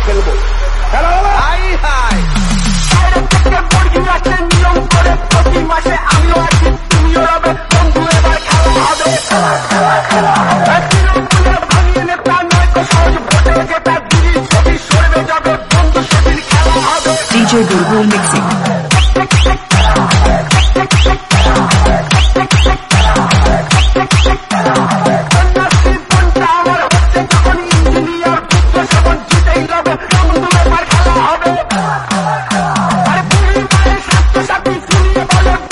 খেলবো। খেলা হবে হাই হাই নিয়ম করে প্রতি মাসে আমিও আছি তুমিও রবে বন্ধু এবার খেলা হবে খেলা খেলা খেলা ভাঙিয়ে নেতা নয় তো সহজ ভোটে যেটা দিদি ছবি সরবে যাবে বন্ধু সেদিন খেলা হবে। DJ Bulbul mixing.